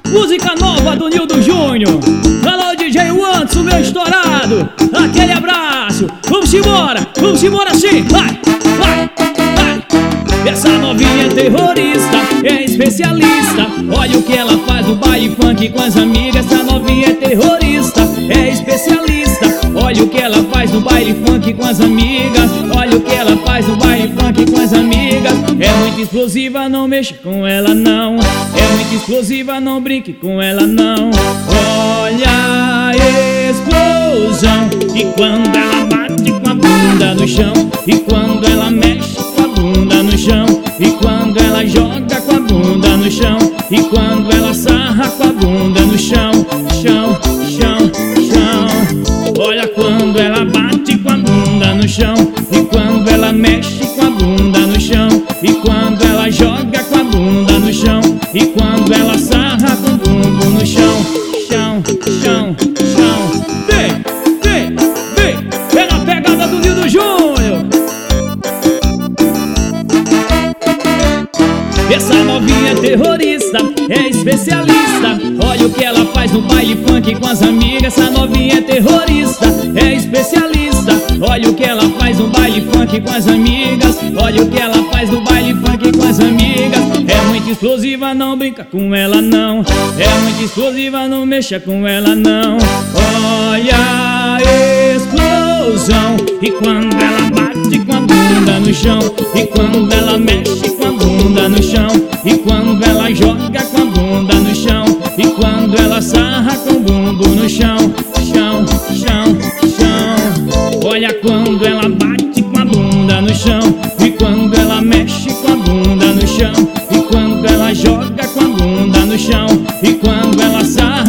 Música nova do Nildo Júnior. Alô, DJ Wanderson, meu estourado. Aquele abraço. Vamos embora sim. Vai, vai, vai. Essa novinha é terrorista, é especialista. Olha o que ela faz no baile funk com as amigas. Essa novinha é terrorista, é especialista. Olha o que ela faz no baile funk com as amigas. Olha o que ela faz no baile funk com as amigas. É muito explosiva, não mexa com ela não. É muito explosiva, não brinque com ela não. Olha a explosão. E quando ela bate com a bunda no chão, e quando ela mexe com a bunda no chão, e quando ela joga com a bunda no chão, e quando ela sarra com a bunda no chão, chão, chão, chão. Olha quando ela bate com a bunda no chão, e quando ela mexe com a bunda no chão, e quando ela joga com a bunda no chão, e quando ela sarra com o bumbum no chão, chão, chão, chão. Vem, vem, vem, é na pegada do Nildo Júnior. Essa novinha é terrorista, é especialista. Olha o que ela faz no baile funk com as amigas. Essa novinha é terrorista, é especialista. Olha o que ela faz no baile funk com as amigas. Olha o que ela faz no baile funk com as amigas. É muito explosiva, não brinca com ela não. É muito explosiva, não mexa com ela não. Olha a explosão. E quando ela bate com a bunda no chão, e quando ela mexe com a bunda no chão, e quando ela joga com a bunda no chão, e quando ela sarra com o bumbum no chão, chão, chão, chão. Olha quando ela bate com a bunda no chão, e quando ela mexe com a bunda no chão, e quando ela joga com a bunda no chão, e quando ela sarra